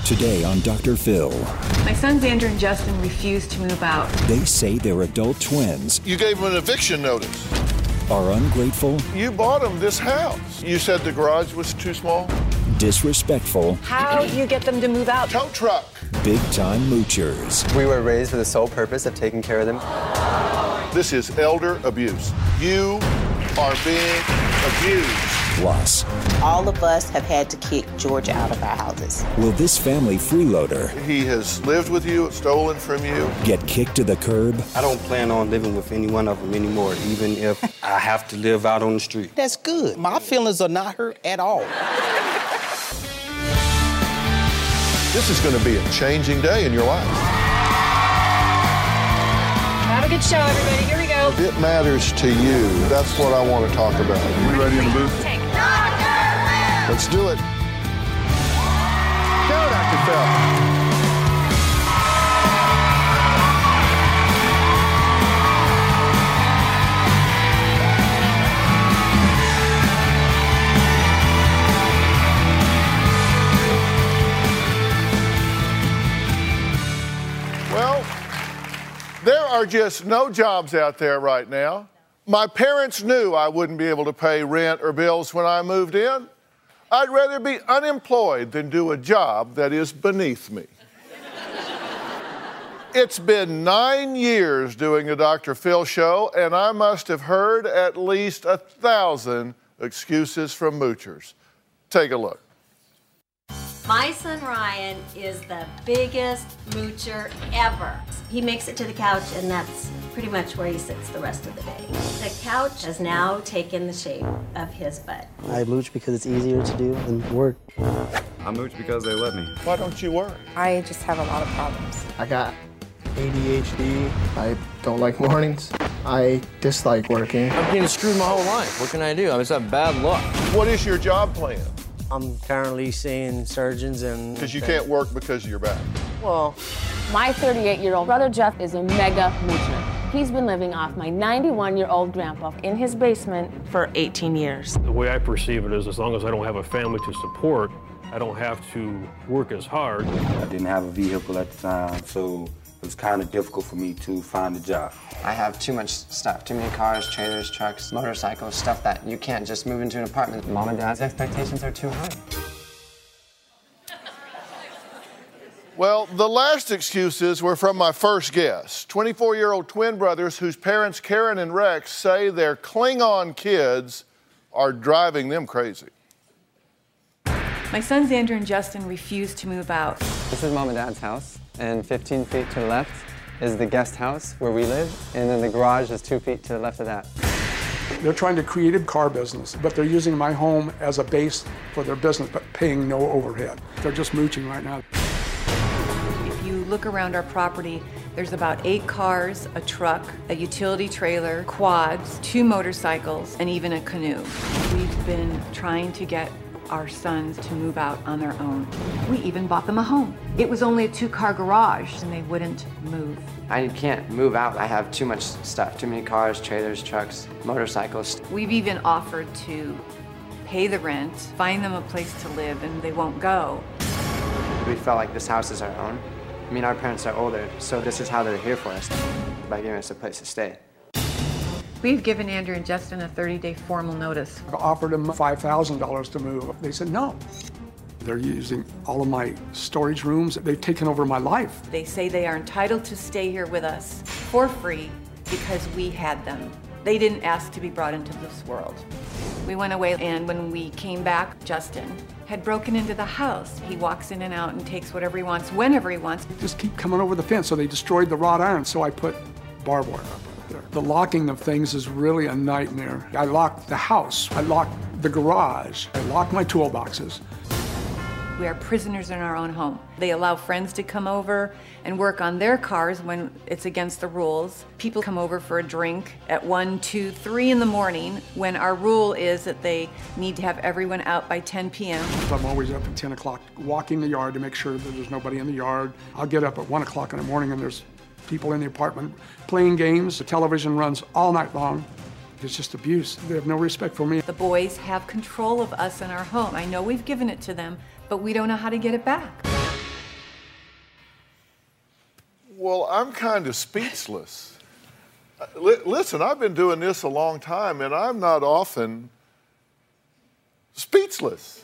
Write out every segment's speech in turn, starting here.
Today on Dr. Phil. My sons Andrew and Justin refused to move out. They say their adult twins You gave them an eviction notice. are ungrateful, You bought them this house. You said the garage was too small? disrespectful, How do you get them to move out? Tow truck. big-time moochers. We were raised with the sole purpose of taking care of them. This is elder abuse. You are being abused. Plus, All of us have had to kick George out of our houses. will this family freeloader He has lived with you, stolen from you. get kicked to the curb? I don't plan on living with any one of them anymore, even if I have to live out on the street. That's good. My feelings are not hurt at all. This is going to be a changing day in your life. Have a good show, everybody. Here we go. It matters to you. That's what I want to talk about. We ready in the booth? Let's do it. Go, Dr. Phil. Well, there are just no jobs out there right now. My parents knew I wouldn't be able to pay rent or bills when I moved in. I'd rather be unemployed than do a job that is beneath me. It's been 9 years doing the Dr. Phil show, and I must have heard at least 1,000 excuses from moochers. Take a look. My son Ryan is the biggest moocher ever. He makes it to the couch, and that's pretty much where he sits the rest of the day. The couch has now taken the shape of his butt. I mooch because it's easier to do than work. I mooch because they let me. Why don't you work? I just have a lot of problems. I got ADHD. I don't like mornings. I dislike working. I've been screwed my whole life. What can I do? I just have bad luck. What is your job plan? I'm currently seeing surgeons and... Because you can't work because of your back. Well, My 38-year-old brother Jeff is a mega moocher. He's been living off my 91-year-old grandpa in his basement for 18 years. The way I perceive it is as long as I don't have a family to support, I don't have to work as hard. I didn't have a vehicle at the time, so it was kind of difficult for me to find a job. I have too much stuff, too many cars, trailers, trucks, motorcycles, stuff that you can't just move into an apartment. Mom and Dad's expectations are too high. Well, the last excuses were from my first guest, 24-year-old twin brothers whose parents, Karen and Rex, say their Klingon kids are driving them crazy. My sons Andrew and Justin refused to move out. This is Mom and Dad's house, and 15 feet to the left is the guest house where we live, and then the garage is 2 feet to the left of that. They're trying to create a car business, but they're using my home as a base for their business, but paying no overhead. They're just mooching right now. If you look around our property, there's about 8 cars, a truck, a utility trailer, quads, 2 motorcycles, and even a canoe. We've been trying to get our sons to move out on their own. We even bought them a home. It was only a 2-car garage, and they wouldn't move. I can't move out. I have too much stuff, too many cars, trailers, trucks, motorcycles. We've even offered to pay the rent, find them a place to live, and they won't go. We felt like this house is our own. I mean, our parents are older, so this is how they're here for us, by giving us a place to stay. We've given Andrew and Justin a 30-day formal notice. I offered them $5,000 to move. They said no. They're using all of my storage rooms. They've taken over my life. They say they are entitled to stay here with us for free because we had them. They didn't ask to be brought into this world. We went away, and when we came back, Justin had broken into the house. He walks in and out and takes whatever he wants, whenever he wants. Just keep coming over the fence, so they destroyed the wrought iron, so I put barbed wire up there. The locking of things is really a nightmare. I locked the house, I locked the garage, I locked my toolboxes. We are prisoners in our own home. They allow friends to come over and work on their cars when it's against the rules. People come over for a drink at 1, 2, 3 in the morning when our rule is that they need to have everyone out by 10 p.m. I'm always up at 10 o'clock walking the yard to make sure that there's nobody in the yard. I'll get up at 1 o'clock in the morning and there's people in the apartment playing games. The television runs all night long. It's just abuse. They have no respect for me. The boys have control of us and our home. I know we've given it to them, but we don't know how to get it back. Well, I'm kind of speechless. Listen, I've been doing this a long time, and I'm not often speechless.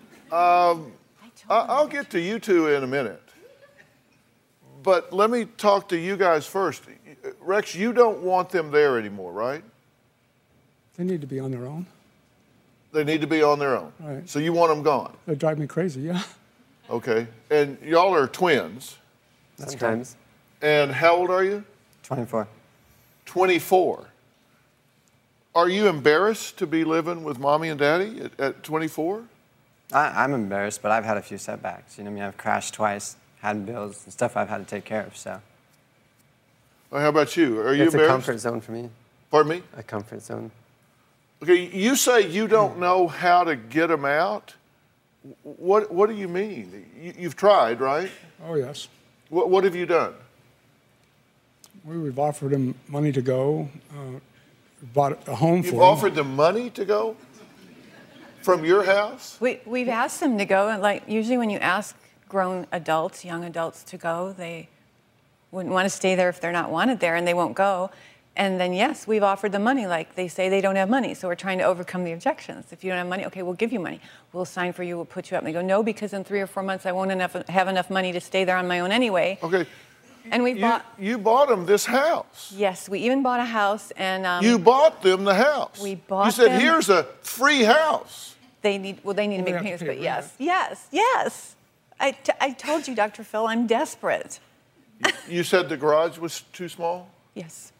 I'll get to you two in a minute. But let me talk to you guys first. Rex, you don't want them there anymore, right? They need to be on their own. They need to be on their own. Right. So you want them gone? They drive me crazy, yeah. Okay. And y'all are twins. Sometimes. And how old are you? 24. 24. Are you embarrassed to be living with mommy and daddy at 24? I'm embarrassed, but I've had a few setbacks. You know what I mean? I've crashed twice, had bills and stuff I've had to take care of, so. Well, how about you? Are you It's embarrassed? a comfort zone for me. Pardon me? A comfort zone. Okay, you say you don't know how to get them out. What do you mean? You've tried, right? Oh, yes. What have you done? We've offered them money to go, bought a home for You've them. offered them money to go from your house? We've asked them to go, and like usually when you ask grown adults, young adults to go, they wouldn't want to stay there if they're not wanted there, and they won't go. And then, yes, we've offered them money. Like, they say they don't have money, so we're trying to overcome the objections. If you don't have money, okay, we'll give you money. We'll sign for you, we'll put you up. And they go, no, because in 3 or 4 months I won't have enough money to stay there on my own anyway. Okay. And we bought... You bought them this house. Yes, we even bought a house, and... you bought them the house. We bought You said, them- here's a free house. They need to make have to payments, pay but rent. yes. I told you, Dr. Phil, I'm desperate. You said the garage was too small? Yes.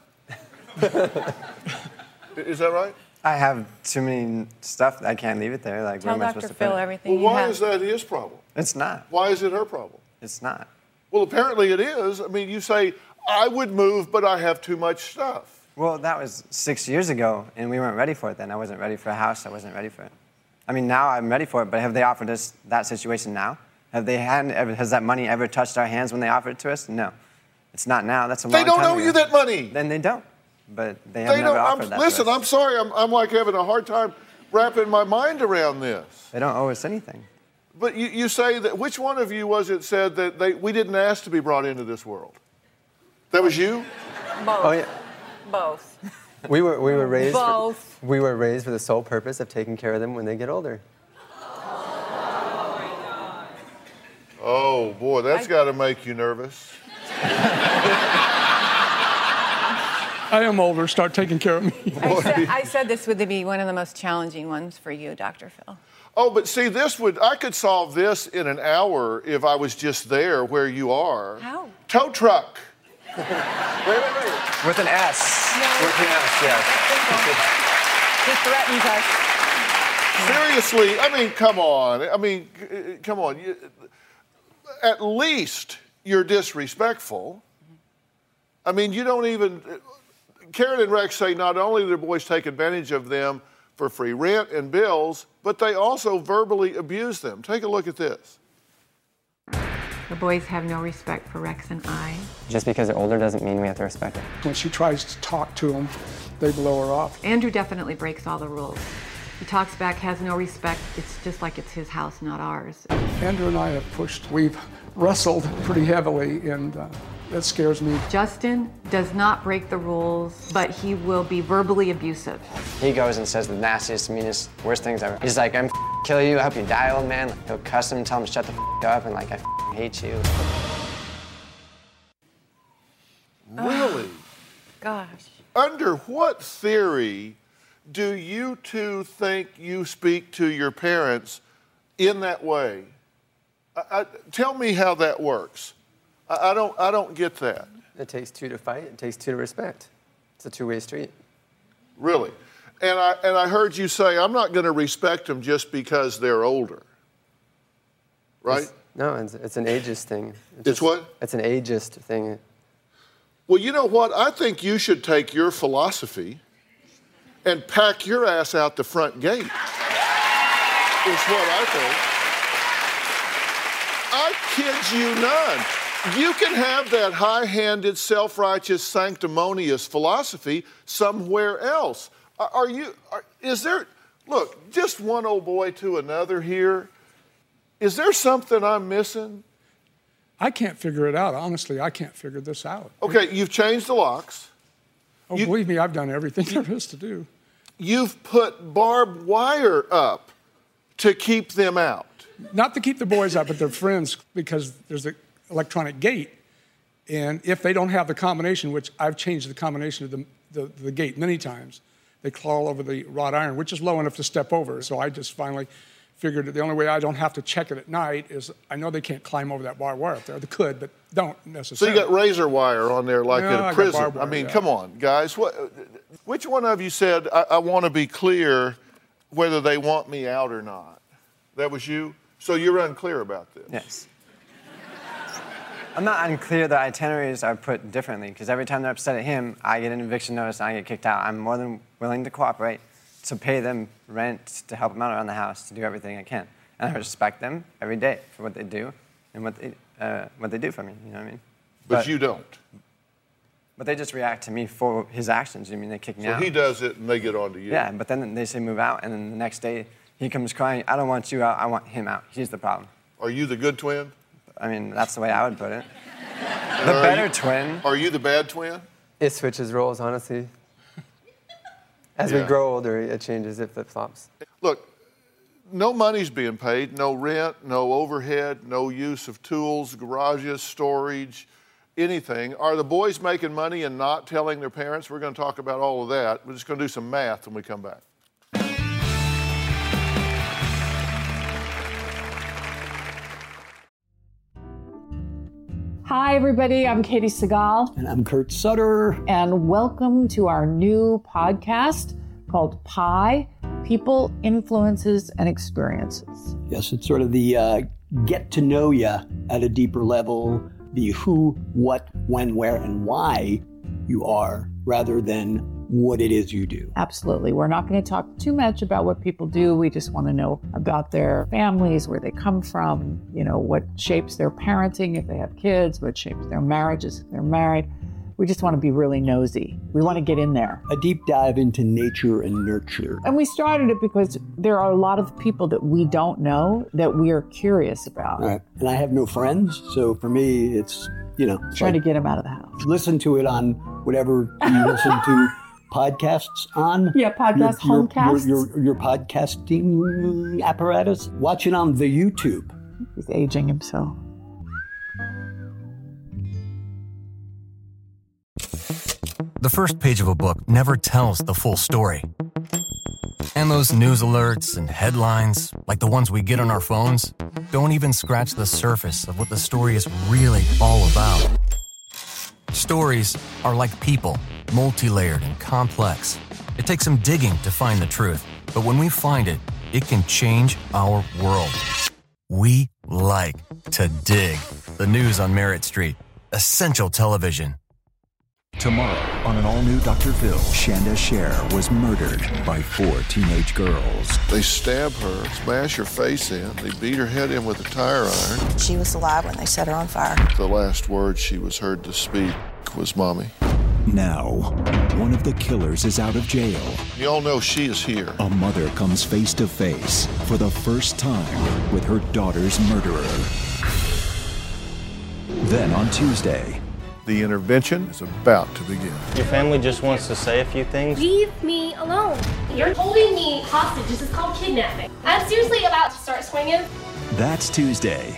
Is that right? I have too many stuff that I can't leave it there. Like, Tell where am I Dr. supposed to Phil put it? everything Well, why you have. is that his problem? It's not. Why is it her problem? It's not. Well, apparently it is. I mean, you say, I would move, but I have too much stuff. Well, that was 6 years ago, and we weren't ready for it then. I wasn't ready for a house. I wasn't ready for it. I mean, now I'm ready for it, but have they offered us that situation now? Has that money ever touched our hands when they offered it to us? No. It's not now. That's a long They don't time owe ago. you that money. Then they don't. But they have never offered that Listen, to us. I'm sorry. I'm like having a hard time wrapping my mind around this. They don't owe us anything. But you say that, which one of you was it said that we didn't ask to be brought into this world? That was you? Both. Oh, yeah. Both. We were raised. Both. We were raised for the sole purpose of taking care of them when they get older. Oh, boy, that's got to make you nervous. I am older. Start taking care of me. I said this would be one of the most challenging ones for you, Dr. Phil. Oh, but see, I could solve this in an hour if I was just there where you are. How? Tow truck. Wait. With an S. No. With an S, yes. He threatens us. Seriously, I mean, come on. Come on. At least you're disrespectful. I mean, you don't even... Karen and Rex say not only do their boys take advantage of them for free rent and bills, but they also verbally abuse them. Take a look at this. The boys have no respect for Rex and I. Just because they're older doesn't mean we have to respect it. When she tries to talk to them, they blow her off. Andrew definitely breaks all the rules. He talks back, has no respect. It's just like it's his house, not ours. Andrew and I have pushed. We've wrestled pretty heavily, and that scares me. Justin does not break the rules, but he will be verbally abusive. He goes and says the nastiest, meanest, worst things ever. He's like, I'm kill you, I hope you die, old man. Like, he'll cuss him, tell him to shut the up, and like, I hate you. Really? Gosh. Under what theory do you two think you speak to your parents in that way? Tell me how that works. I don't get that. It takes two to fight. It takes two to respect. It's a two-way street. Really? And I heard you say, I'm not going to respect them just because they're older. Right? It's an ageist thing. It's what? It's an ageist thing. Well, you know what? I think you should take your philosophy and pack your ass out the front gate. Is what I think. I kid you none. You can have that high-handed, self-righteous, sanctimonious philosophy somewhere else. Look, just one old boy to another here. Is there something I'm missing? I can't figure it out. Honestly, I can't figure this out. Okay, you've changed the locks. Oh, believe me, I've done everything there is to do. You've put barbed wire up to keep them out. Not to keep the boys out, but their friends, because there's an electronic gate. And if they don't have the combination, which I've changed the combination of the gate many times, they claw over the wrought iron, which is low enough to step over. So I just finally figured that the only way I don't have to check it at night is I know they can't climb over that barbed wire up there. They could, but don't necessarily. So you got razor wire on there like No, at I a got prison. barbed wire, I mean, yeah. come on, guys. Which one of you said, I want to be clear whether they want me out or not? That was you? So you're unclear about this? Yes. I'm not unclear. The itineraries are put differently because every time they're upset at him, I get an eviction notice and I get kicked out. I'm more than willing to cooperate, to pay them rent, to help them out around the house, to do everything I can. And I respect them every day for what they do and what they do for me, you know what I mean? But you don't. But they just react to me for his actions. You mean they kick me out? So he does it and they get on to you. Yeah, but then they say move out, and then the next day he comes crying, I don't want you out, I want him out. He's the problem. Are you the good twin? I mean, that's the way I would put it. The better twin. Are you the bad twin? It switches roles, honestly. As we grow older, it changes, it flip-flops. Look, no money's being paid, no rent, no overhead, no use of tools, garages, storage, anything. Are the boys making money and not telling their parents? We're going to talk about all of that. We're just going to do some math when we come back. Hi, everybody. I'm Katie Segal. And I'm Kurt Sutter. And welcome to our new podcast called PIE, People, Influences, and Experiences. Yes, it's sort of the get to know you at a deeper level, the who, what, when, where, and why you are, rather than what it is you do. Absolutely. We're not going to talk too much about what people do. We just want to know about their families, where they come from, you know, what shapes their parenting if they have kids, what shapes their marriages if they're married. We just want to be really nosy. We want to get in there. A deep dive into nature and nurture. And we started it because there are a lot of people that we don't know that we are curious about. Right. And I have no friends, so for me, it's, you know. Trying to get them out of the house. Listen to it on whatever you listen to podcasts on. Yeah, podcast, homecasts. Your podcasting apparatus. Watch it on the YouTube. He's aging himself. The first page of a book never tells the full story. And those news alerts and headlines, like the ones we get on our phones, don't even scratch the surface of what the story is really all about. Stories are like people, multi-layered and complex. It takes some digging to find the truth, but when we find it, it can change our world. We like to dig. The news on Merritt Street. Essential television. Tomorrow on an all-new Dr. Phil, Shanda Sher was murdered by 4 teenage girls. They stab her, smash her face in, they beat her head in with a tire iron. She was alive when they set her on fire. The last word she was heard to speak was Mommy. Now, one of the killers is out of jail. You all know she is here. A mother comes face to face for the first time with her daughter's murderer. Then on Tuesday, the intervention is about to begin. Your family just wants to say a few things. Leave me alone. You're holding me hostage. This is called kidnapping. I'm seriously about to start swinging. That's Tuesday.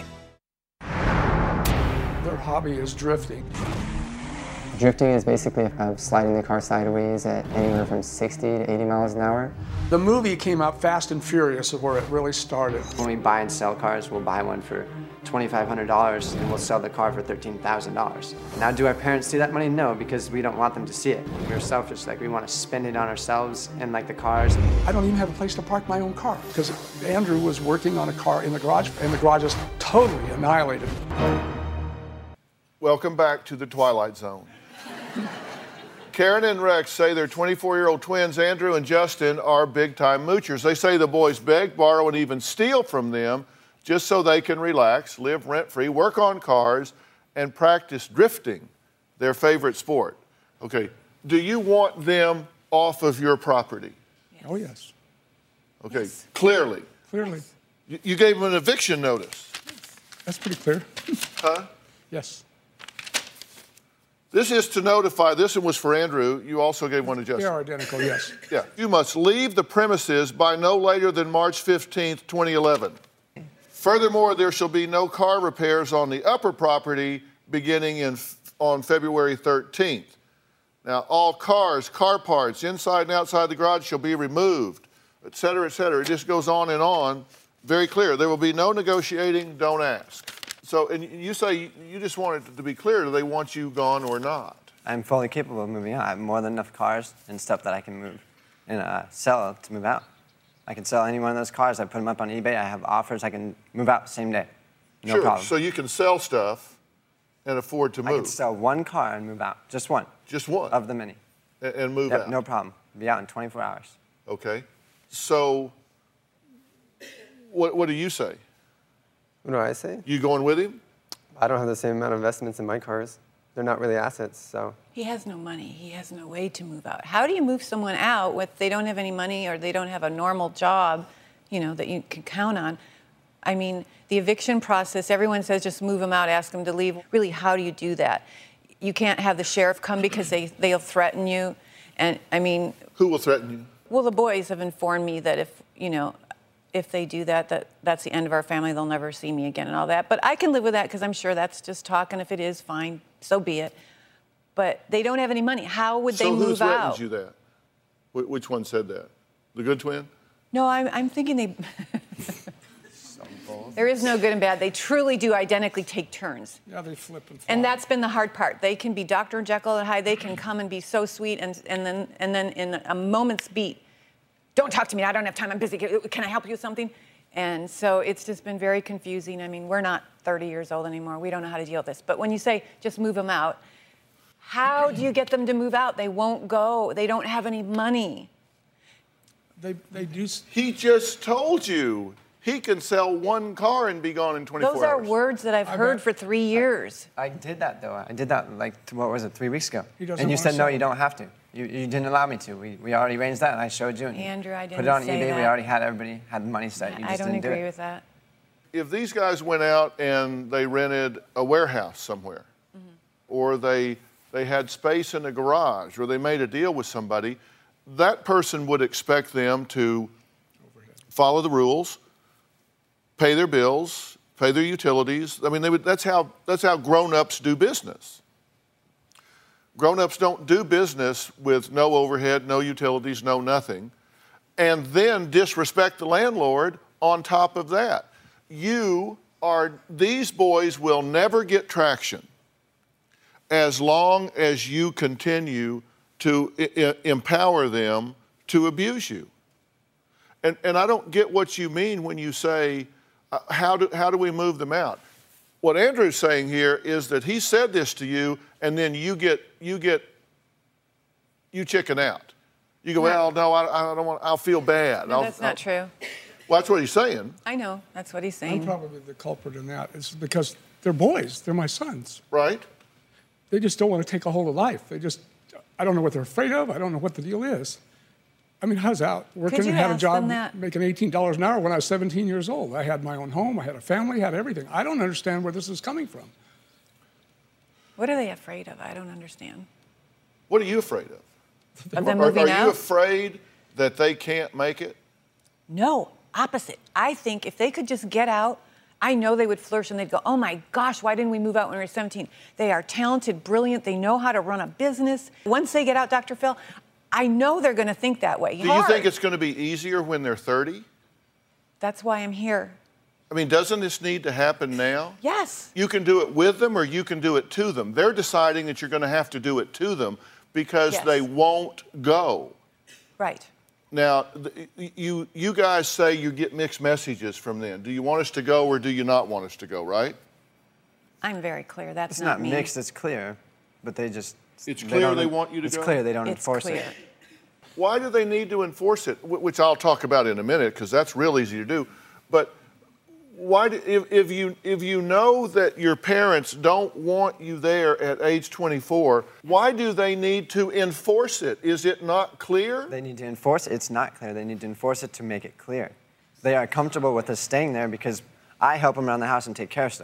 Their hobby is drifting. Drifting is basically sliding the car sideways at anywhere from 60 to 80 miles an hour. The movie came out Fast and Furious is where it really started. When we buy and sell cars, we'll buy one for $2,500 and we'll sell the car for $13,000. Now, do our parents see that money? No, because we don't want them to see it. We're selfish, like we want to spend it on ourselves and like the cars. I don't even have a place to park my own car because Andrew was working on a car in the garage and the garage is totally annihilated. Welcome back to the Twilight Zone. Karen and Rex say their 24-year-old twins, Andrew and Justin, are big-time moochers. They say the boys beg, borrow, and even steal from them just so they can relax, live rent-free, work on cars, and practice drifting, their favorite sport. Okay, do you want them off of your property? Yes. Oh, yes. Okay, yes. Clearly. Clearly. You gave them an eviction notice. That's pretty clear. Huh? Yes. This is to notify, this one was for Andrew. You also gave one to Justin. They are identical, yes. Yeah. You must leave the premises by no later than March 15th, 2011. Furthermore, there shall be no car repairs on the upper property beginning on February 13th. Now, all cars, car parts, inside and outside the garage shall be removed, et cetera, et cetera. It just goes on and on. Very clear. There will be no negotiating, don't ask. So, and you say you just want it to be clear, do they want you gone or not? I'm fully capable of moving out. I have more than enough cars and stuff that I can move and sell to move out. I can sell any one of those cars. I put them up on eBay. I have offers. I can move out same day. No problem. So you can sell stuff and afford to move. I can sell one car and move out. Just one. Just one? Of the many. And move out? No problem. Be out in 24 hours. Okay. So what do you say? What do I say? You going with him? I don't have the same amount of investments in my cars. They're not really assets, so. He has no money. He has no way to move out. How do you move someone out if they don't have any money or they don't have a normal job, you know, that you can count on? I mean, the eviction process, everyone says just move them out, ask them to leave. Really, how do you do that? You can't have the sheriff come because they'll threaten you. And, I mean... Who will threaten you? Well, the boys have informed me that if they do that, that's the end of our family. They'll never see me again and all that. But I can live with that because I'm sure that's just talk, and if it is, fine, so be it. But they don't have any money. How would they move out? So who threatened you that? Which one said that? The good twin? No, I'm thinking they... There is no good and bad. They truly do identically take turns. Yeah, they flip and flop. And that's been the hard part. They can be Dr. Jekyll and Hyde. They can come and be so sweet, and then in a moment's beat, don't talk to me. I don't have time. I'm busy. Can I help you with something? And so it's just been very confusing. I mean, we're not 30 years old anymore. We don't know how to deal with this. But when you say just move them out, how do you get them to move out? They won't go. They don't have any money. They do. He just told you he can sell one car and be gone in 24 hours. Those are words that I've heard for 3 years. I did that, though. I did that, like, what was it, 3 weeks ago? And you said, no, you don't have to. You didn't allow me to. We already arranged that, and I showed you. And Andrew, I didn't put it on say eBay. that. We already had everybody had the money set. You just I don't didn't do it. agree with that. If these guys went out and they rented a warehouse somewhere, or they had space in a garage, or they made a deal with somebody, that person would expect them to follow the rules, pay their bills, pay their utilities. I mean, that's how grown-ups do business. Grown-ups don't do business with no overhead, no utilities, no nothing, and then disrespect the landlord on top of that. These boys will never get traction as long as you continue to empower them to abuse you. And I don't get what you mean when you say, how do we move them out? What Andrew's saying here is that he said this to you, and then you chicken out. You go, well, no, I don't want. I'll feel bad. No, that's not true. Well, that's what he's saying. I know. That's what he's saying. I'm probably the culprit in that. It's because they're boys. They're my sons. Right. They just don't want to take a hold of life. I don't know what they're afraid of. I don't know what the deal is. I mean, how's that? Working and had a job making $18 an hour when I was 17 years old. I had my own home. I had a family. I had everything. I don't understand where this is coming from. What are they afraid of? I don't understand. What are you afraid of? Of them moving out? Are you afraid that they can't make it? No, opposite. I think if they could just get out, I know they would flourish and they'd go, oh my gosh, why didn't we move out when we were 17? They are talented, brilliant. They know how to run a business. Once they get out, Dr. Phil, I know they're going to think that way. Do you think it's going to be easier when they're 30? That's why I'm here. I mean, doesn't this need to happen now? Yes. You can do it with them or you can do it to them. They're deciding that you're going to have to do it to them because they won't go. Right. Now, you guys say you get mixed messages from them. Do you want us to go or do you not want us to go, right? I'm very clear. That's it's not me. It's not mixed, it's clear. But they just... It's clear they want you to go? It's clear they don't enforce it. Why do they need to enforce it? Which I'll talk about in a minute because that's real easy to do. But why, if you know that your parents don't want you there at age 24, why do they need to enforce it? Is it not clear? They need to enforce it. It's not clear. They need to enforce it to make it clear. They are comfortable with us staying there because I help them around the house and take care of stuff.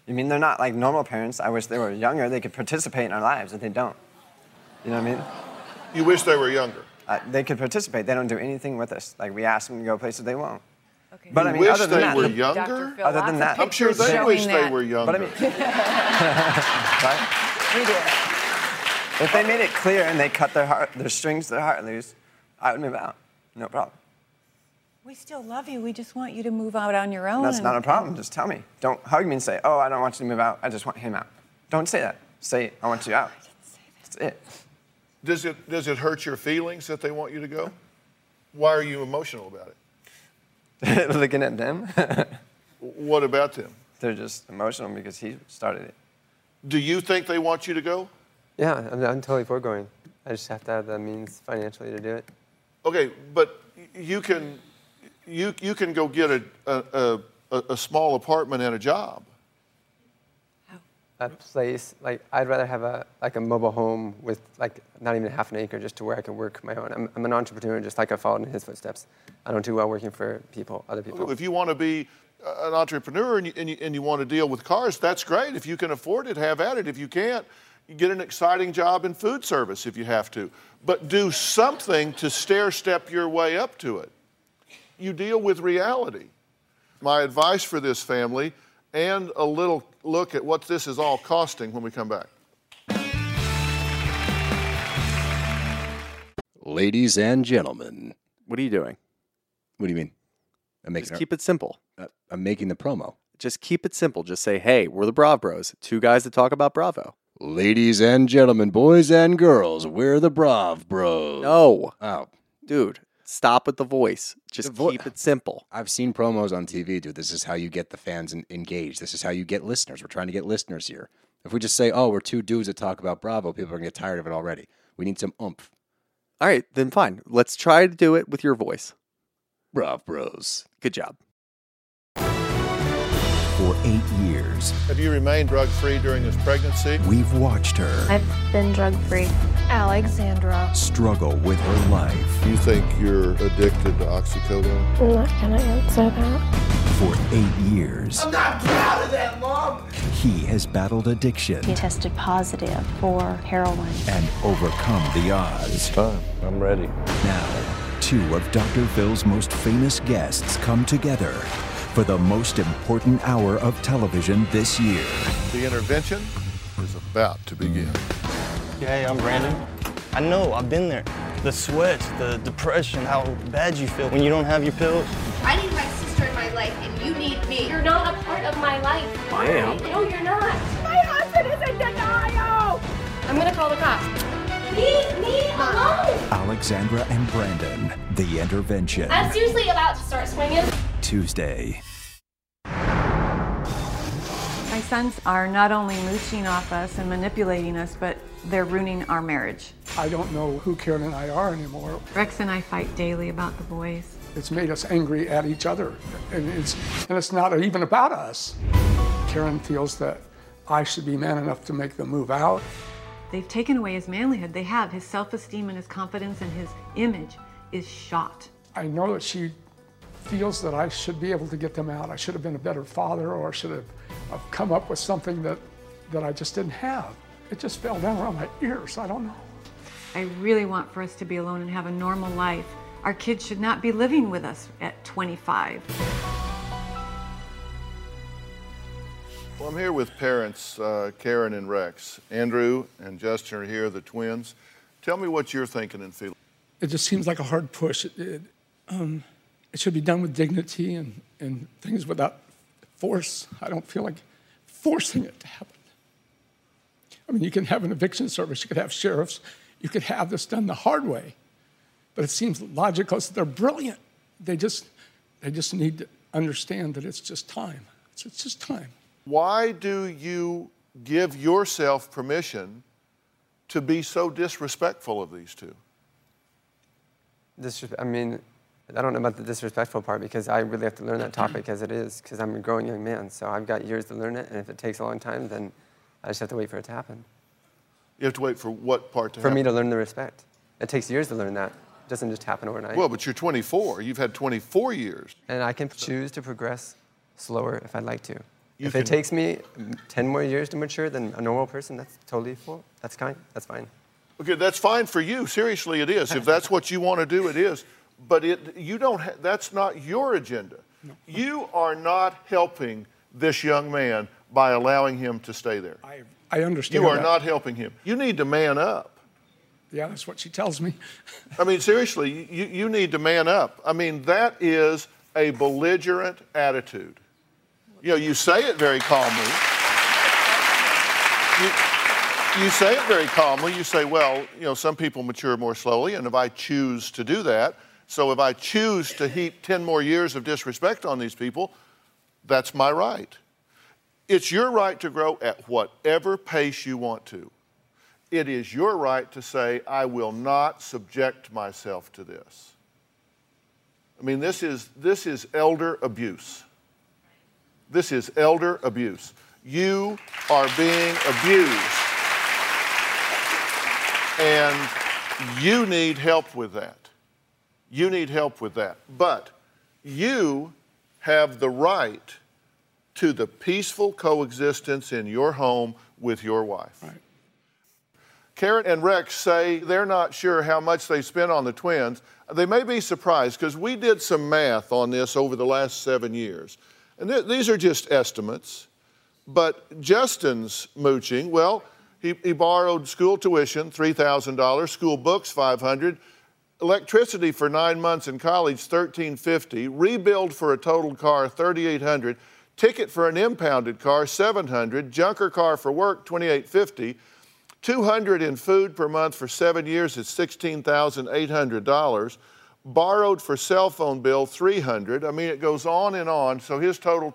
You mean they're not like normal parents? I wish they were younger. They could participate in our lives, but they don't. You know what I mean? You wish they were younger? They could participate. They don't do anything with us. Like, we ask them to go places they won't. Okay. But You I mean, wish other than they that, were younger? Other than that, I'm sure they wish they were younger. But I mean, right? We do. If they made it clear and they cut their strings to their heart loose, I would move out. No problem. We still love you. We just want you to move out on your own. That's not a problem. Just tell me. Don't hug me and say, oh, I don't want you to move out. I just want him out. Don't say that. Say, I want you out. That's it. Does it hurt your feelings that they want you to go? Why are you emotional about it? Looking at them? What about them? They're just emotional because he started it. Do you think they want you to go? Yeah, I'm totally for going. I just have to have the means financially to do it. Okay, but you can go get a small apartment and a job. A place, like, I'd rather have a mobile home with, like, not even half an acre just to where I can work my own. I'm an entrepreneur, just like I followed in his footsteps. I don't do well working for other people. If you want to be an entrepreneur and you want to deal with cars, that's great. If you can afford it, have at it. If you can't, you get an exciting job in food service if you have to. But do something to stair-step your way up to it. You deal with reality. My advice for this family, and a little look at what this is all costing when we come back. Ladies and gentlemen. What are you doing? What do you mean? Just keep it simple. I'm making the promo. Just keep it simple. Just say, hey, we're the Brav Bros, two guys that talk about Bravo. Ladies and gentlemen, boys and girls, we're the Brav Bros. No. Oh. Dude, stop with the voice. Just keep it simple. I've seen promos on TV, dude. This is how you get the fans engaged. This is how you get listeners. We're trying to get listeners here. If we just say, oh, we're two dudes that talk about Bravo, people are going to get tired of it already. We need some oomph. All right, then fine. Let's try to do it with your voice. Brav Bros. Good job. For 8 years, Have you remained drug-free during this pregnancy? we've watched her I've been drug-free. Alexandra. struggle with her life. You think you're addicted to oxycodone? I'm not gonna answer that. For 8 years, I'm not proud of that, Mom! he has battled addiction He tested positive for heroin. and overcome the odds. It's time. I'm ready. Now, 2 of Dr. Phil's most famous guests come together for the most important hour of television this year. The intervention is about to begin. Hey, I'm Brandon. I know, I've been there. The sweats, the depression, how bad you feel when you don't have your pills. I need my sister in my life, and you need me. You're not a part of my life. I am. No, you're not. My husband is in denial. I'm gonna call the cops. Leave me alone. Alexandra and Brandon, The Intervention. I'm seriously about to start swinging. Tuesday. My sons are not only mooching off us and manipulating us, but they're ruining our marriage. I don't know who Karen and I are anymore. Rex and I fight daily about the boys. It's made us angry at each other, and it's not even about us. Karen feels that I should be man enough to make them move out. They've taken away his manlyhood. They have. His self-esteem and his confidence and his image is shot. I know that she feels that I should be able to get them out. I should have been a better father, or I should have come up with something that I just didn't have. It just fell down around my ears. I don't know. I really want for us to be alone and have a normal life. Our kids should not be living with us at 25. Well, I'm here with parents, Karen and Rex. Andrew and Justin are here, the twins. Tell me what you're thinking and feeling. It just seems like a hard push. It should be done with dignity and things without force. I don't feel like forcing it to happen. I mean, you can have an eviction service, you could have sheriffs, you could have this done the hard way. But it seems logical, so they're brilliant. They just need to understand that it's just time. It's just time. Why do you give yourself permission to be so disrespectful of these two? I mean, I don't know about the disrespectful part because I really have to learn that topic as it is because I'm a growing young man. So I've got years to learn it, and if it takes a long time, then I just have to wait for it to happen. You have to wait for what part to happen? For me to learn the respect. It takes years to learn that. It doesn't just happen overnight. Well, but you're 24. You've had 24 years. And I can choose to progress slower if I'd like to. If it takes me 10 more years to mature than a normal person, that's totally cool. That's fine. Okay, that's fine for you. Seriously, it is. If that's what you want to do, it is. But that's not your agenda. No. You are not helping this young man by allowing him to stay there. I understand. You are not helping him. You need to man up. Yeah, that's what she tells me. I mean, seriously, you need to man up. I mean, that is a belligerent attitude. You know, you say it very calmly. You say it very calmly. You say, well, you know, some people mature more slowly, and if I choose to do that, so if I choose to heap 10 more years of disrespect on these people, that's my right. It's your right to grow at whatever pace you want to. It is your right to say, I will not subject myself to this. I mean, this is elder abuse. This is elder abuse. You are being abused. And you need help with that. You need help with that. But you have the right to the peaceful coexistence in your home with your wife. Right. Karen and Rex say they're not sure how much they spent on the twins. They may be surprised because we did some math on this over the last 7 years. And these are just estimates. But Justin's mooching, well, he borrowed school tuition, $3,000, school books, $500, electricity for 9 months in college, $1,350, rebuild for a total car, $3,800, ticket for an impounded car, $700, junker car for work, $2,850, $200 in food per month for 7 years is $16,800. Borrowed for cell phone bill, $300. I mean, it goes on and on. So his total,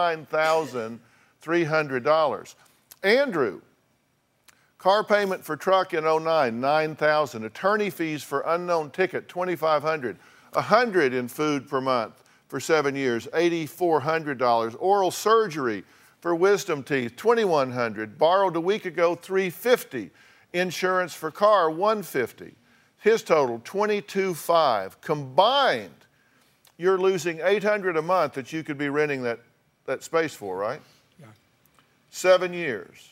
$29,300. Andrew, car payment for truck in 09, $9,000. Attorney fees for unknown ticket, $2,500. $100 in food per month for 7 years, $8,400. Oral surgery for wisdom teeth, $2,100. Borrowed a week ago, $350. Insurance for car, $150. His total, $22,500. Combined, you're losing $800 a month that you could be renting that space for, right? Yeah. 7 years,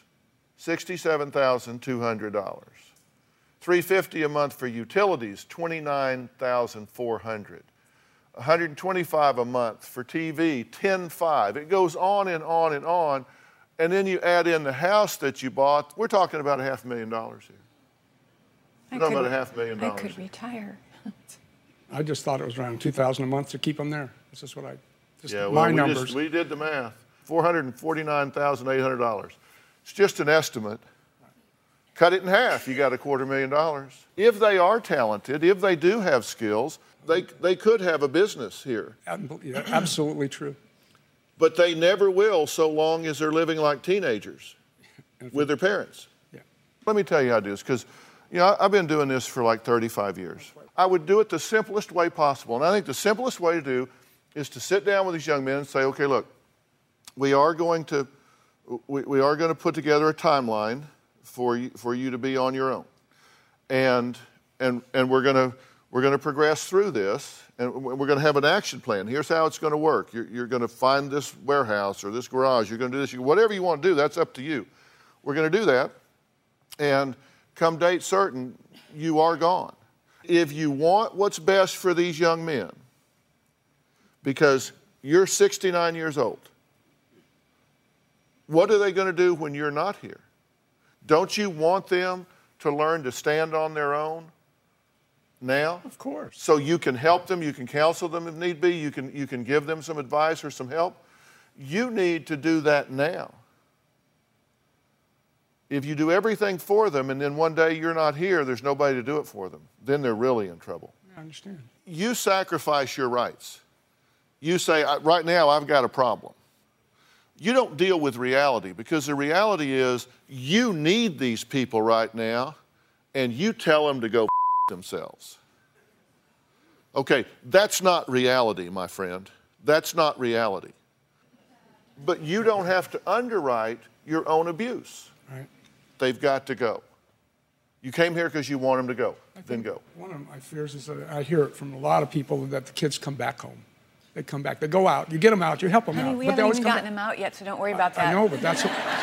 $67,200. $350 a month for utilities, $29,400. $125 a month for TV, $10,500. It goes on and on and on. And then you add in the house that you bought. We're talking about $500,000 here. We're talking about $500,000. I could retire. I just thought it was around $2,000 a month to keep them there. This is what my numbers. We did the math. $449,800. It's just an estimate. Cut it in half, you got $250,000. If they are talented, if they do have skills, they could have a business here. Yeah, absolutely true. But they never will so long as they're living like teenagers with their parents. Yeah. Let me tell you how to do this, because I've been doing this for like 35 years. I would do it the simplest way possible. And I think the simplest way to do is to sit down with these young men and say, okay, look, we are going to put together a timeline for you to be on your own. And we're going to progress through this, and we're going to have an action plan. Here's how it's going to work. You're going to find this warehouse or this garage. You're going to do this. Whatever you want to do, that's up to you. We're going to do that, and come date certain, you are gone. If you want what's best for these young men, because you're 69 years old, what are they going to do when you're not here? Don't you want them to learn to stand on their own now? Of course. So you can help them, you can counsel them if need be, you can give them some advice or some help. You need to do that now. If you do everything for them and then one day you're not here, there's nobody to do it for them, then they're really in trouble. I understand. You sacrifice your rights. You say, right now I've got a problem. You don't deal with reality, because the reality is you need these people right now, and you tell them to go themselves. Okay, that's not reality, my friend. That's not reality. But you don't have to underwrite your own abuse. Right. They've got to go. You came here because you want them to go. Then go. One of my fears is that I hear it from a lot of people that the kids come back home. They come back. They go out. You get them out. You help them Honey, out. we But they haven't always even come gotten back. them out yet, so don't worry about that. I know, but that's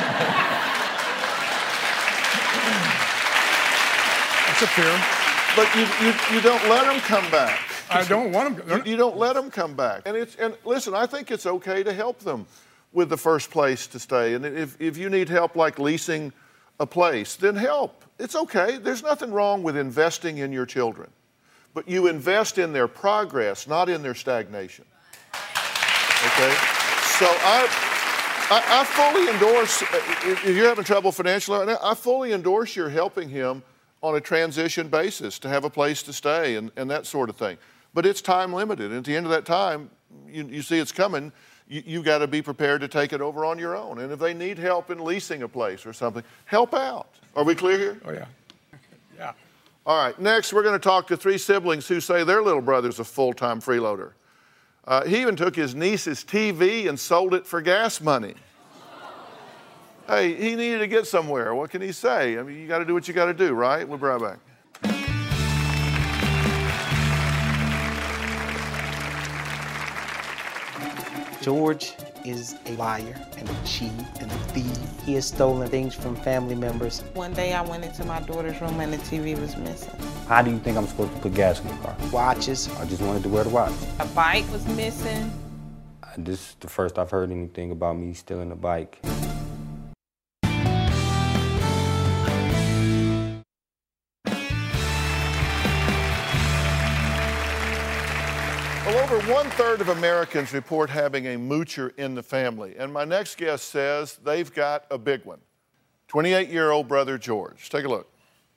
a fear. But you don't let them come back. I don't want them. You don't let them come back. And listen, I think it's okay to help them with the first place to stay. And if you need help like leasing a place, then help. It's okay. There's nothing wrong with investing in your children. But you invest in their progress, not in their stagnation. Okay? So I fully endorse, if you're having trouble financially right now, I fully endorse your helping him on a transition basis to have a place to stay and that sort of thing. But it's time limited. And at the end of that time, you see it's coming, you've got to be prepared to take it over on your own. And if they need help in leasing a place or something, help out. Are we clear here? Oh, yeah. Yeah. All right, next we're going to talk to 3 siblings who say their little brother's a full-time freeloader. He even took his niece's TV and sold it for gas money. Hey, he needed to get somewhere. What can he say? I mean, you got to do what you got to do, right? We'll be right back. George is a liar and a cheat and a thief. He has stolen things from family members. One day I went into my daughter's room and the TV was missing. How do you think I'm supposed to put gas in the car? Watches. I just wanted to wear the watch. A bike was missing. This is the first I've heard anything about me stealing a bike. Well, over 1/3 of Americans report having a moocher in the family. And my next guest says they've got a big one. 28-year-old brother George. Take a look.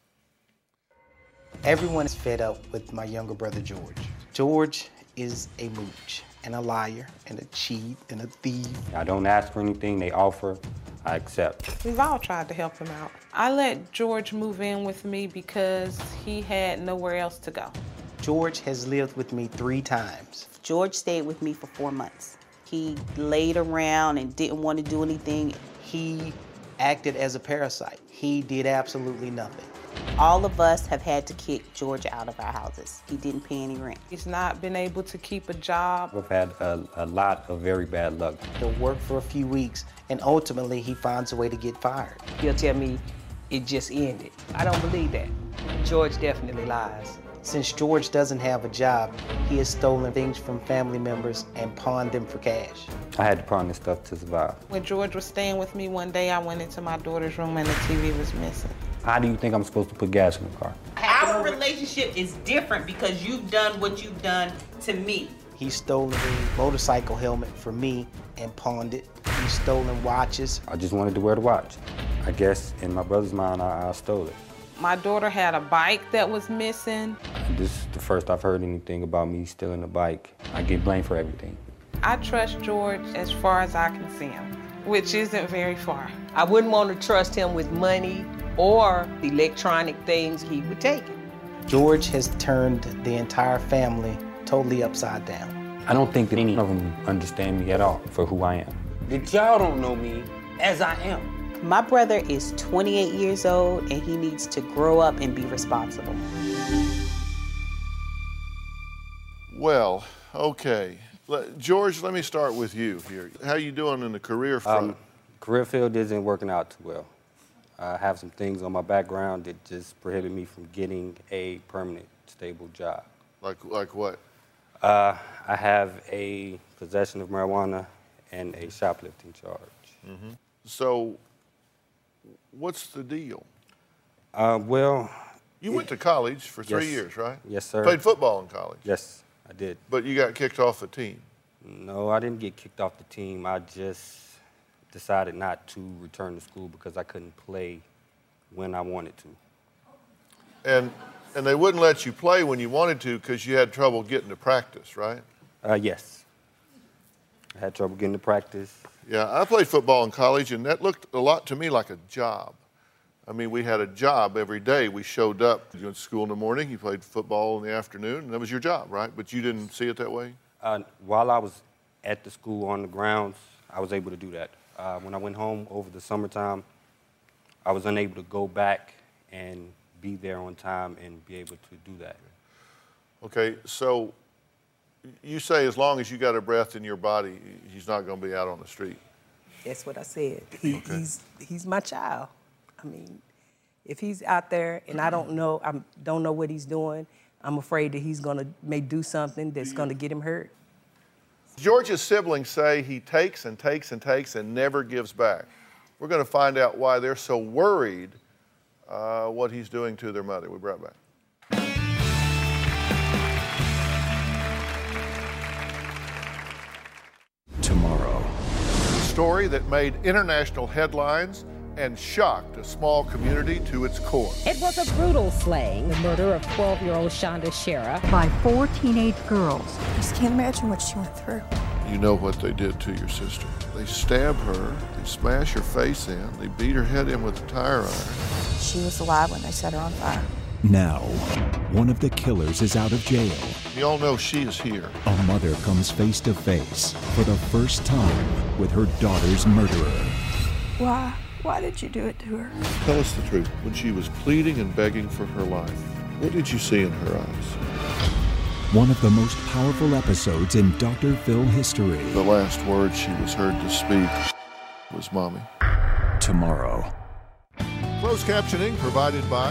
Everyone is fed up with my younger brother George. George is a mooch and a liar and a cheat and a thief. I don't ask for anything they offer, I accept. We've all tried to help him out. I let George move in with me because he had nowhere else to go. George has lived with me 3 times. George stayed with me for 4 months. He laid around and didn't want to do anything. He acted as a parasite. He did absolutely nothing. All of us have had to kick George out of our houses. He didn't pay any rent. He's not been able to keep a job. I've had a lot of very bad luck. He'll work for a few weeks, and ultimately he finds a way to get fired. He'll tell me it just ended. I don't believe that. George definitely lies. Since George doesn't have a job, he has stolen things from family members and pawned them for cash. I had to pawn this stuff to survive. When George was staying with me one day, I went into my daughter's room and the TV was missing. How do you think I'm supposed to put gas in the car? Our relationship is different because you've done what you've done to me. He stole a motorcycle helmet from me and pawned it. He's stolen watches. I just wanted to wear the watch. I guess in my brother's mind, I stole it. My daughter had a bike that was missing. This is the first I've heard anything about me stealing a bike. I get blamed for everything. I trust George as far as I can see him, which isn't very far. I wouldn't want to trust him with money or electronic things. He would take it. George has turned the entire family totally upside down. I don't think that any of them understand me at all for who I am. That y'all don't know me as I am. My brother is 28 years old and he needs to grow up and be responsible. Well, okay. George, let me start with you here. How you doing in the career front? Career field isn't working out too well. I have some things on my background that just prohibit me from getting a permanent, stable job. Like what? I have a possession of marijuana and a shoplifting charge. Mm-hmm. So, what's the deal? Well... You went to college for 3 Yes. years, right? Yes, sir. Played football in college? Yes, I did. But you got kicked off the team? No, I didn't get kicked off the team. I just decided not to return to school because I couldn't play when I wanted to. And they wouldn't let you play when you wanted to because you had trouble getting to practice, right? Yes. I had trouble getting to practice. Yeah, I played football in college, and that looked a lot to me like a job. I mean, we had a job every day. We showed up. You went to school in the morning, you played football in the afternoon, and that was your job, right? But you didn't see it that way? While I was at the school on the grounds, I was able to do that. When I went home over the summertime, I was unable to go back and be there on time and be able to do that. Okay, so You say as long as you got a breath in your body, he's not going to be out on the street. That's what I said. He's my child. I mean, if he's out there and I don't know what he's doing, I'm afraid that he's may do something that's going to get him hurt. George's siblings say he takes and takes and takes and never gives back. We're going to find out why they're so worried what he's doing to their mother. We'll be right back. Tomorrow. A story that made international headlines and shocked a small community to its core. It was a brutal slaying, the murder of 12-year-old Shonda Shera by 4 teenage girls. I just can't imagine what she went through. You know what they did to your sister. They stabbed her, they smashed her face in, they beat her head in with a tire iron. She was alive when they set her on fire. Now, one of the killers is out of jail. You all know she is here. A mother comes face to face for the first time with her daughter's murderer. Why? Why did you do it to her? Tell us the truth. When she was pleading and begging for her life, what did you see in her eyes? One of the most powerful episodes in Dr. Phil history. The last word she was heard to speak was Mommy. Tomorrow. Closed captioning provided by...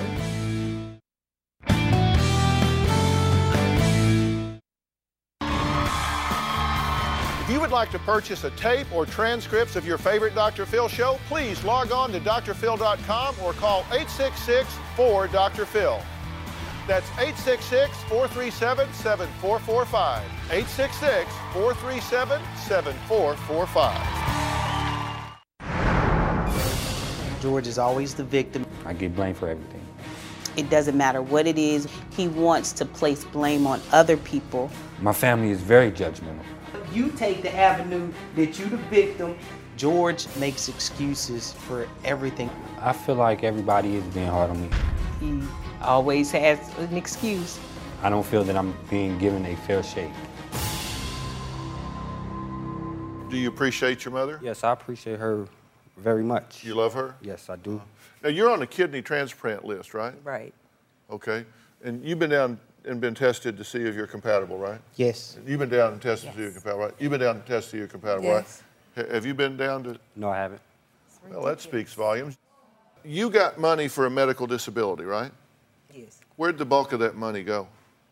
If you would like to purchase a tape or transcripts of your favorite Dr. Phil show, please log on to drphil.com or call 866-4-DR-PHIL. That's 866-437-7445. 866-437-7445. George is always the victim. I get blamed for everything. It doesn't matter what it is. He wants to place blame on other people. My family is very judgmental. You take the avenue that you're the victim. George makes excuses for everything. I feel like everybody is being hard on me. He always has an excuse. I don't feel that I'm being given a fair shake. Do you appreciate your mother? Yes, I appreciate her very much. You love her? Yes, I do. Now, you're on the kidney transplant list, right? Right. Okay. And you've been down and been tested to see if you're compatible, right? Yes. You've been down and tested to see if you're compatible, right? You've been down and tested to see if you're compatible, Yes. right? Have you been down to... No, I haven't. Well, that speaks volumes. You got money for a medical disability, right? Yes. Where'd the bulk of that money go?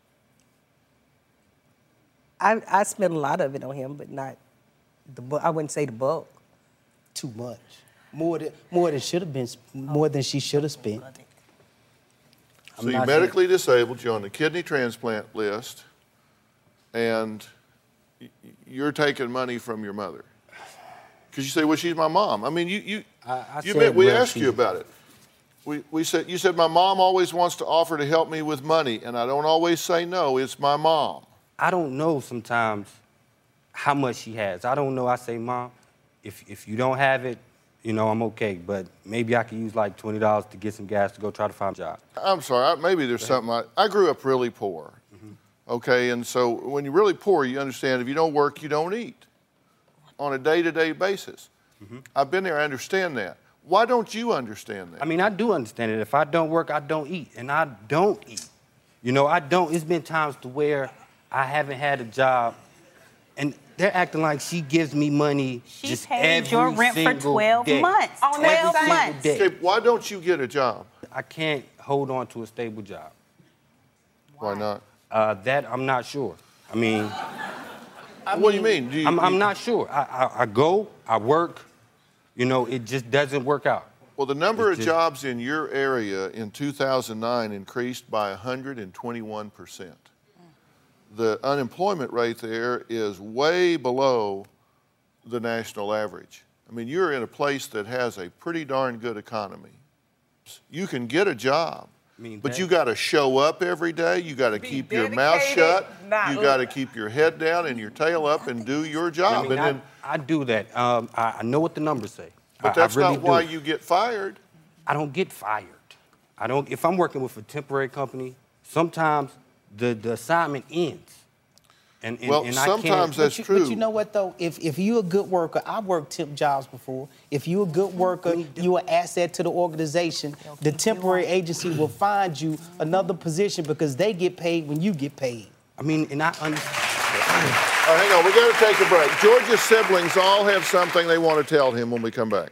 I spent a lot of it on him, but not I wouldn't say the bulk. Too much. More than should have been. More than she should have spent. So you're medically disabled, you're on the kidney transplant list, and you're taking money from your mother. Because you say, well, she's my mom. I mean, we asked you about it. You said, my mom always wants to offer to help me with money, and I don't always say no, it's my mom. I don't know sometimes how much she has. I don't know. I say, Mom, if you don't have it, you know, I'm okay, but maybe I could use like $20 to get some gas to go try to find a job. I'm sorry, maybe there's something. I grew up really poor, okay? And so when you're really poor, you understand if you don't work, you don't eat on a day-to-day basis. I've been there, I understand that. Why don't you understand that? I mean, I do understand it. If I don't work, I don't eat, and I don't eat. You know, I don't. It's been times to where I haven't had a job, and they're acting like she gives me money just every your rent for 12 day. months. 12 months. Okay, why don't you get a job? I can't hold on to a stable job. Why not? That I'm not sure. I mean, what do you mean? I'm not sure. I go, I work, you know, it just doesn't work out. Well, the number of jobs in your area in 2009 increased by 121%. The unemployment rate there is way below the national average. I mean, you're in a place that has a pretty darn good economy. You can get a job, but you got to show up every day. You got to keep your mouth shut. You got to keep your head down and your tail up and do your job. I mean, I do that. I know what the numbers say. But that's really not why you get fired. I don't get fired. I don't. If I'm working with a temporary company, sometimes the assignment ends. And sometimes that's true. But you know what, though? If you're a good worker, I've worked temp jobs before. If you're a good worker, you're an asset to the organization. The temporary agency will find you another position because they get paid when you get paid. I mean, and I understand. right, hang on. We got to take a break. George's siblings all have something they want to tell him when we come back.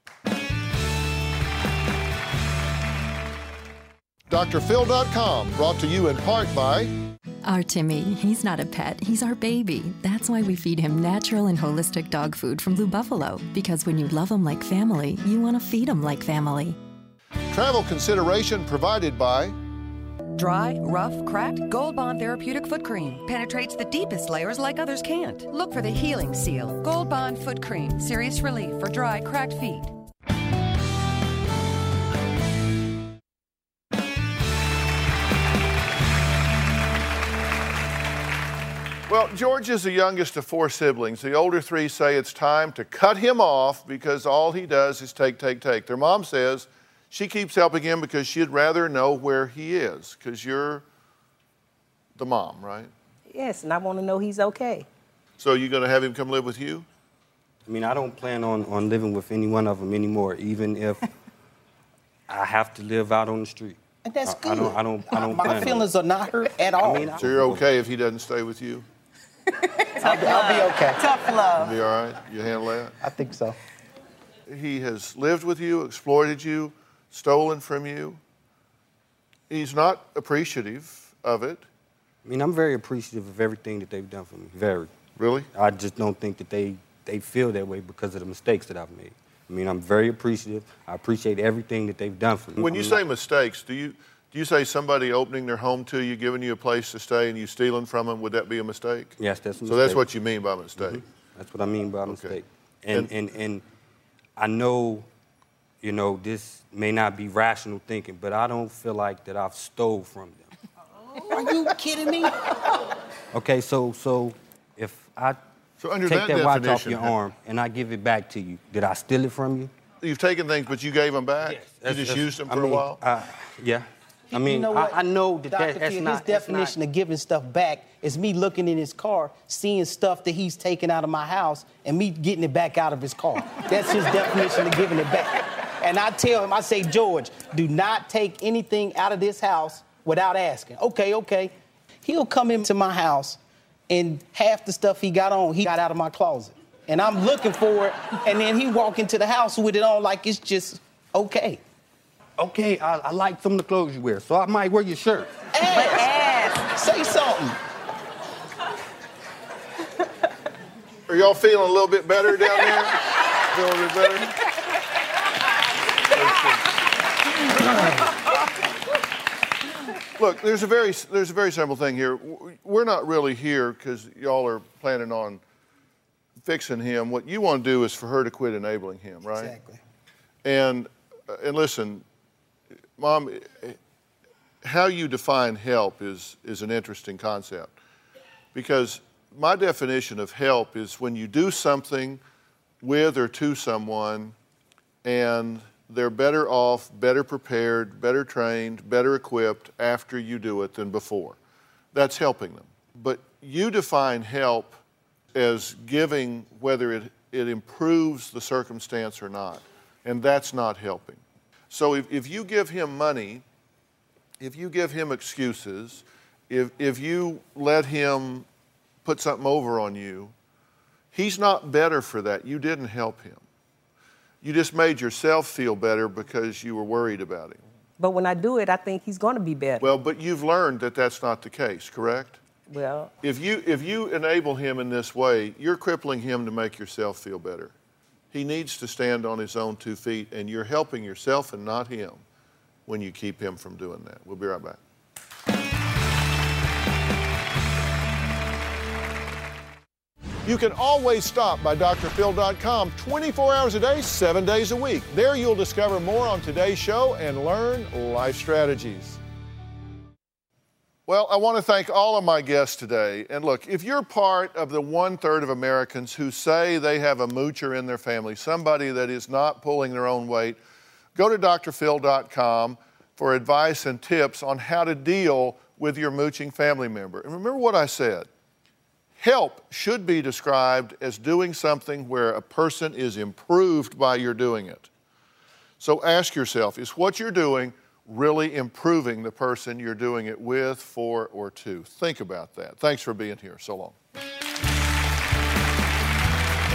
DrPhil.com, brought to you in part by... Our Timmy, he's not a pet, he's our baby. That's why we feed him natural and holistic dog food from Blue Buffalo. Because when you love him like family, you want to feed him like family. Travel consideration provided by... Dry, rough, cracked, Gold Bond Therapeutic Foot Cream. Penetrates the deepest layers like others can't. Look for the healing seal. Gold Bond Foot Cream. Serious relief for dry, cracked feet. Well, George is the youngest of 4 siblings. The older 3 say it's time to cut him off because all he does is take. Their mom says she keeps helping him because she'd rather know where he is, because you're the mom, right? Yes, and I want to know he's okay. So you're going to have him come live with you? I mean, I don't plan on living with any one of them anymore, even if I have to live out on the street. And that's good. I don't plan My feelings are not hurt at all. So you're okay if he doesn't stay with you? I'll be okay. Tough love. You'll be all right? You handle that? I think so. He has lived with you, exploited you, stolen from you. He's not appreciative of it. I mean, I'm very appreciative of everything that they've done for me. Very. Really? I just don't think that they feel that way because of the mistakes that I've made. I mean, I'm very appreciative. I appreciate everything that they've done for me. When you say mistakes, do you say somebody opening their home to you, giving you a place to stay, and you stealing from them? Would that be a mistake? Yes, that's a mistake. So that's what you mean by mistake? Mm-hmm. That's what I mean by mistake. And I know, you know, this may not be rational thinking, but I don't feel like that I've stole from them. Are you kidding me? Okay, so if I under take that watch off definition, your arm and I give it back to you, did I steal it from you? You've taken things, but you gave them back? Yes. You just used them for a while? Yeah. I mean, you know what? I know that Dr. that's Phil, not... his definition of giving stuff back is me looking in his car, seeing stuff that he's taken out of my house, and me getting it back out of his car. That's his definition of giving it back. And I tell him, I say, George, do not take anything out of this house without asking. Okay. He'll come into my house, and half the stuff he got out of my closet. And I'm looking for it, and then he walk into the house with it on like it's just okay. Okay, I like some of the clothes you wear, so I might wear your shirt. Ask. Say something. Are y'all feeling a little bit better down there? Feeling a bit better? Look, there's a very simple thing here. We're not really here because y'all are planning on fixing him. What you want to do is for her to quit enabling him, right? Exactly. And listen, Mom, how you define help is an interesting concept, because my definition of help is when you do something with or to someone and they're better off, better prepared, better trained, better equipped after you do it than before. That's helping them. But you define help as giving whether it improves the circumstance or not, and that's not helping. So if you give him money, if you give him excuses, if you let him put something over on you, he's not better for that. You didn't help him. You just made yourself feel better because you were worried about him. But when I do it, I think he's going to be better. Well, but you've learned that that's not the case, correct? Well, if you enable him in this way, you're crippling him to make yourself feel better. He needs to stand on his own 2 feet, and you're helping yourself and not him when you keep him from doing that. We'll be right back. You can always stop by drphil.com 24 hours a day, 7 days a week. There you'll discover more on today's show and learn life strategies. Well, I want to thank all of my guests today. And look, if you're part of the 1/3 of Americans who say they have a moocher in their family, somebody that is not pulling their own weight, go to drphil.com for advice and tips on how to deal with your mooching family member. And remember what I said. Help should be described as doing something where a person is improved by your doing it. So ask yourself, is what you're doing really improving the person you're doing it with, for, or to? Think about that. Thanks for being here. So long.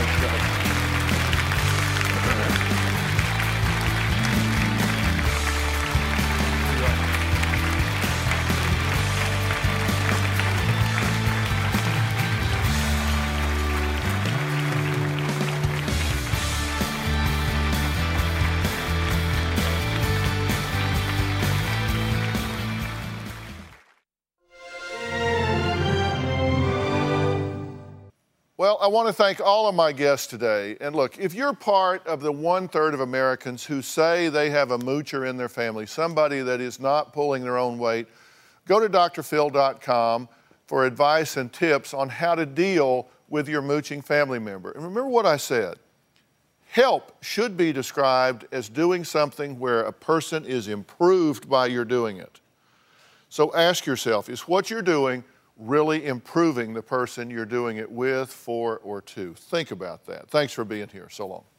Well, I want to thank all of my guests today. And look, if you're part of the 1/3 of Americans who say they have a moocher in their family, somebody that is not pulling their own weight, go to drphil.com for advice and tips on how to deal with your mooching family member. And remember what I said. Help should be described as doing something where a person is improved by your doing it. So ask yourself, is what you're doing really improving the person you're doing it with, for, or to? Think about that. Thanks for being here. So long.